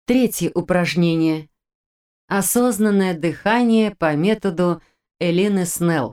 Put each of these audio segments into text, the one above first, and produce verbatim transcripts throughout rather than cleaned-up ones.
Третье упражнение. Осознанное дыхание по методу Элины Снелл.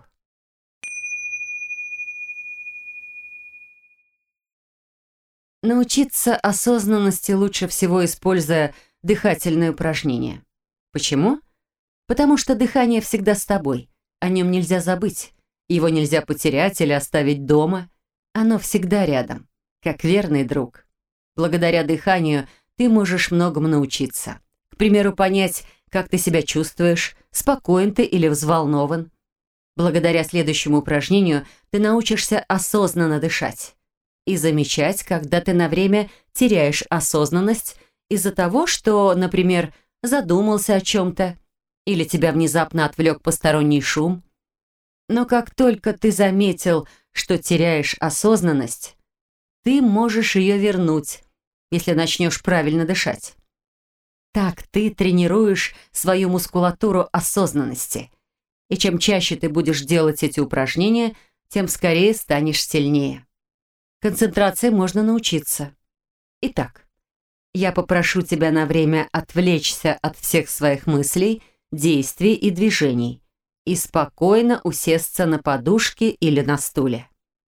Научиться осознанности лучше всего, используя дыхательные упражнения. Почему? Потому что дыхание всегда с тобой. О нем нельзя забыть. Его нельзя потерять или оставить дома. Оно всегда рядом, как верный друг. Благодаря дыханию ты можешь многому научиться. К примеру, понять, как ты себя чувствуешь, спокоен ты или взволнован. Благодаря следующему упражнению ты научишься осознанно дышать и замечать, когда ты на время теряешь осознанность из-за того, что, например, задумался о чем-то или тебя внезапно отвлек посторонний шум. Но как только ты заметил, что теряешь осознанность, ты можешь ее вернуть, если начнешь правильно дышать. Так ты тренируешь свою мускулатуру осознанности. И чем чаще ты будешь делать эти упражнения, тем скорее станешь сильнее. Концентрации можно научиться. Итак, я попрошу тебя на время отвлечься от всех своих мыслей, действий и движений и спокойно усесться на подушке или на стуле.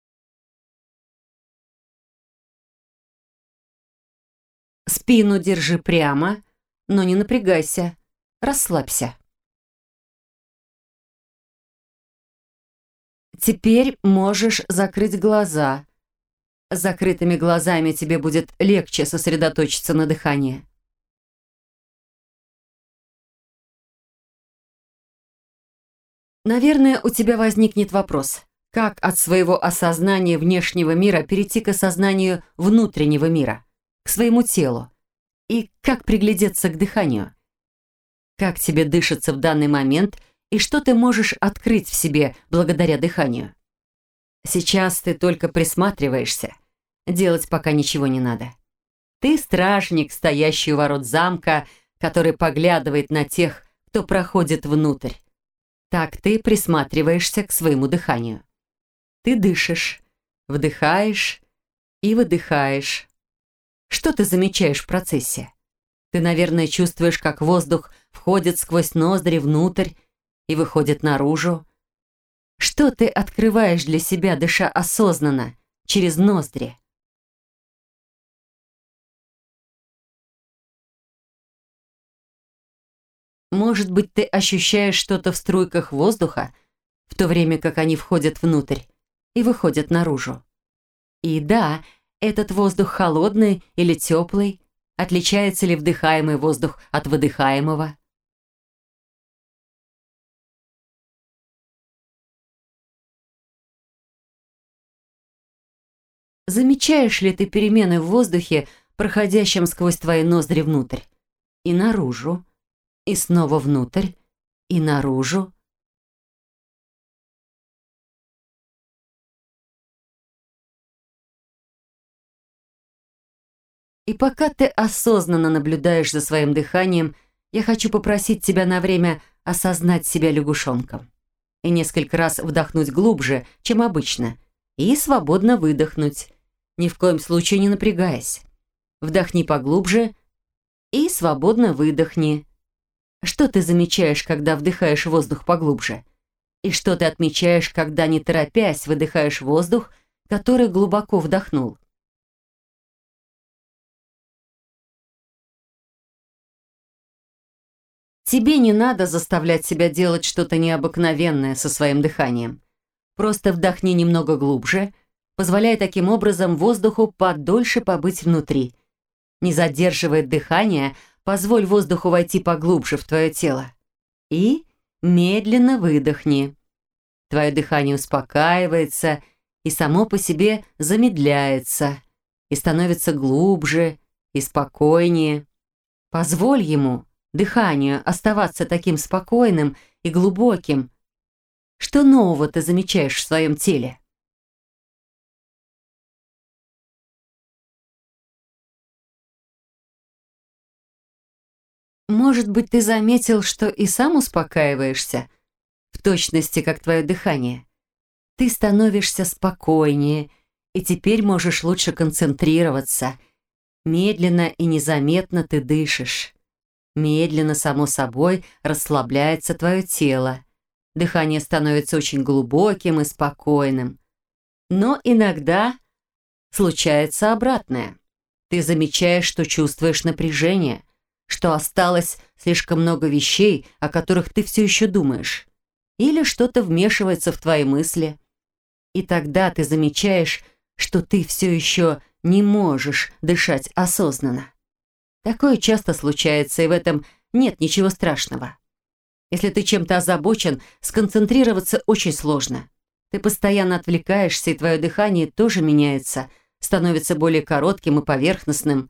Спину держи прямо, но не напрягайся. Расслабься. Теперь можешь закрыть глаза. С закрытыми глазами тебе будет легче сосредоточиться на дыхании. Наверное, у тебя возникнет вопрос, как от своего осознания внешнего мира перейти к осознанию внутреннего мира, к своему телу, и как приглядеться к дыханию. Как тебе дышится в данный момент и что ты можешь открыть в себе благодаря дыханию. Сейчас ты только присматриваешься. Делать пока ничего не надо. Ты стражник, стоящий у ворот замка, который поглядывает на тех, кто проходит внутрь. Так ты присматриваешься к своему дыханию. Ты дышишь, вдыхаешь и выдыхаешь. Что ты замечаешь в процессе? Ты, наверное, чувствуешь, как воздух входит сквозь ноздри внутрь и выходит наружу. Что ты открываешь для себя, дыша осознанно, через ноздри? Может быть, ты ощущаешь что-то в струйках воздуха, в то время как они входят внутрь и выходят наружу. И да, этот воздух холодный или теплый, отличается ли вдыхаемый воздух от выдыхаемого? Замечаешь ли ты перемены в воздухе, проходящем сквозь твои ноздри внутрь и наружу, и снова внутрь и наружу? И пока ты осознанно наблюдаешь за своим дыханием, я хочу попросить тебя на время осознать себя лягушонком и несколько раз вдохнуть глубже, чем обычно, и свободно выдохнуть, ни в коем случае не напрягаясь. Вдохни поглубже и свободно выдохни. Что ты замечаешь, когда вдыхаешь воздух поглубже? И что ты отмечаешь, когда, не торопясь, выдыхаешь воздух, который глубоко вдохнул? Тебе не надо заставлять себя делать что-то необыкновенное со своим дыханием. Просто вдохни немного глубже, позволяя таким образом воздуху подольше побыть внутри. Не задерживая дыхание, позволь воздуху войти поглубже в твое тело. И медленно выдохни. Твое дыхание успокаивается и само по себе замедляется, и становится глубже и спокойнее. Позволь ему, дыханию, оставаться таким спокойным и глубоким. Что нового ты замечаешь в своем теле? Может быть, ты заметил, что и сам успокаиваешься, в точности, как твое дыхание. Ты становишься спокойнее, и теперь можешь лучше концентрироваться. Медленно и незаметно ты дышишь. Медленно, само собой, расслабляется твое тело. Дыхание становится очень глубоким и спокойным. Но иногда случается обратное. Ты замечаешь, что чувствуешь напряжение, что осталось слишком много вещей, о которых ты все еще думаешь. Или что-то вмешивается в твои мысли. И тогда ты замечаешь, что ты все еще не можешь дышать осознанно. Такое часто случается, и в этом нет ничего страшного. Если ты чем-то озабочен, сконцентрироваться очень сложно. Ты постоянно отвлекаешься, и твое дыхание тоже меняется, становится более коротким и поверхностным.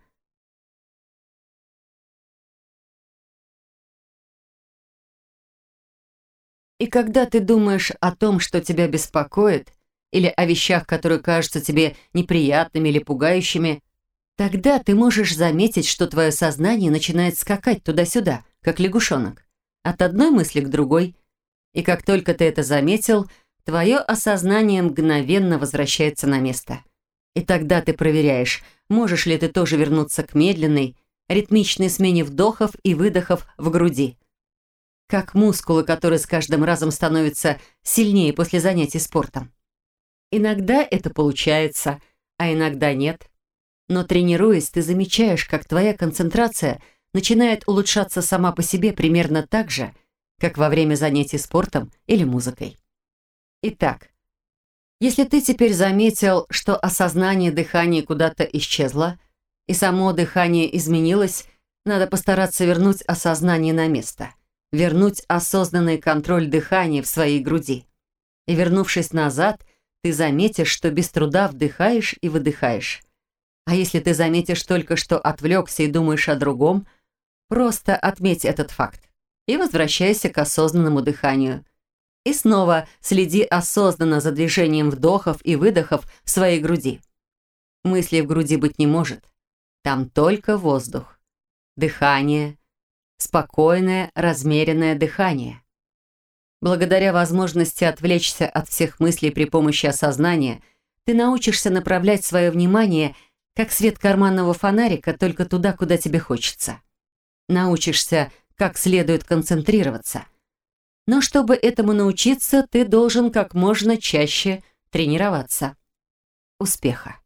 И когда ты думаешь о том, что тебя беспокоит, или о вещах, которые кажутся тебе неприятными или пугающими, тогда ты можешь заметить, что твое сознание начинает скакать туда-сюда, как лягушонок, от одной мысли к другой. И как только ты это заметил, твое осознание мгновенно возвращается на место. И тогда ты проверяешь, можешь ли ты тоже вернуться к медленной, ритмичной смене вдохов и выдохов в груди. Как мускулы, которые с каждым разом становятся сильнее после занятий спортом. Иногда это получается, а иногда нет. Но тренируясь, ты замечаешь, как твоя концентрация начинает улучшаться сама по себе примерно так же, как во время занятий спортом или музыкой. Итак, если ты теперь заметил, что осознание дыхания куда-то исчезло, и само дыхание изменилось, надо постараться вернуть осознание на место, вернуть осознанный контроль дыхания в своей груди. И вернувшись назад, ты заметишь, что без труда вдыхаешь и выдыхаешь. А если ты заметишь только, что отвлекся и думаешь о другом, просто отметь этот факт и возвращайся к осознанному дыханию. И снова следи осознанно за движением вдохов и выдохов в своей груди. Мыслей в груди быть не может. Там только воздух. Дыхание. Спокойное, размеренное дыхание. Благодаря возможности отвлечься от всех мыслей при помощи осознания, ты научишься направлять свое внимание, как свет карманного фонарика, только туда, куда тебе хочется. Научишься, как следует концентрироваться. Но чтобы этому научиться, ты должен как можно чаще тренироваться. Успеха!